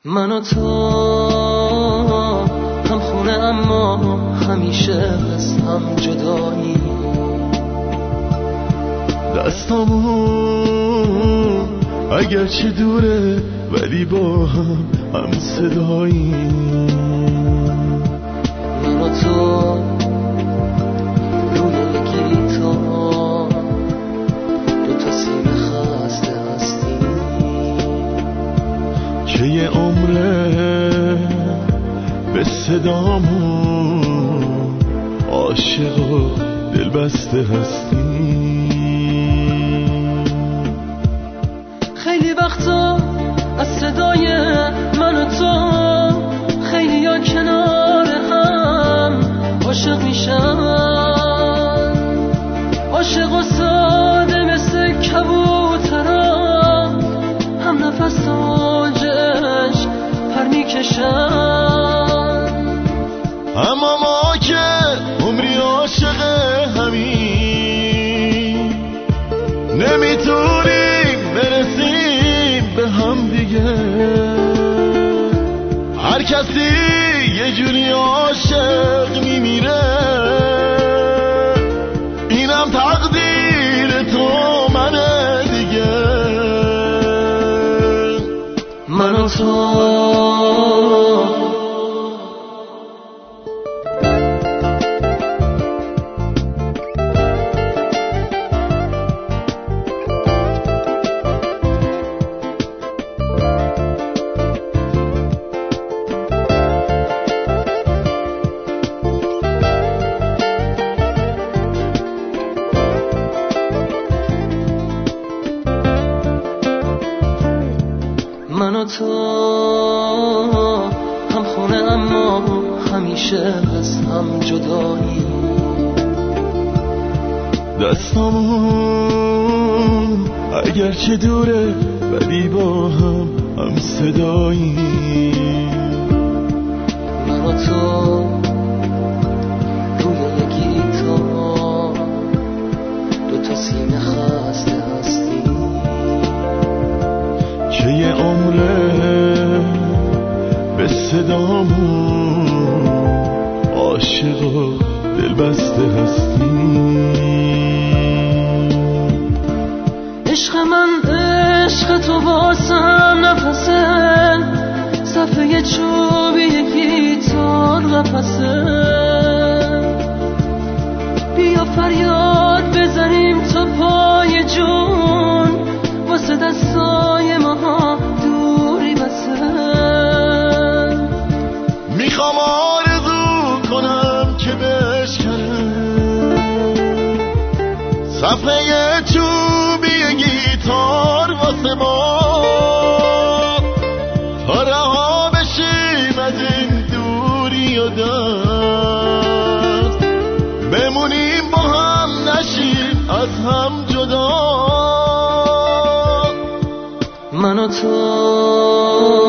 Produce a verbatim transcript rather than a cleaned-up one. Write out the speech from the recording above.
من و تو هم خونه اما همیشه از هم جدایی. دستامون اگرچه دوره ولی با هم هم صدایی. من و تو روی گیتار دو تا سیم خسته هستیم که یه عمره به صدامون عاشق و دلبسته هستیم. خیلی وقتا از صدای من و تو خیلی یا کنار هم عاشق میشن، عاشق و ساده مثل کبوترا هم نفس آجش پر میکشن. اما ما که عمری عاشق همین نمیتونیم برسیم به هم دیگه. هر کسی یه جوری عاشق میمیره، اینم تقدیر تو منه دیگه. من و تو من و تو هم خونه اما همیشه از هم جدایی. دستامون اگرچه دوره ولی با هم هم صدایی. من و تو روی یه گیتار دو تا سیم خسته هستیم که یه عمره به صدامون عاشق و دلبسته هستیم. عشق من عشق تو واسم نفسه، صفحه چوبی گیتار قفسه. بیا فریاد بزنیم تا پای جون، واسه دستای ما دوری بسه. میخوام آرزو کنم که بشکنم صفحه چوبی گیتار واسه ما، تا رها بشیم از این دوری و دست، بمونیم با هم نشیم از هم جدا. من و تو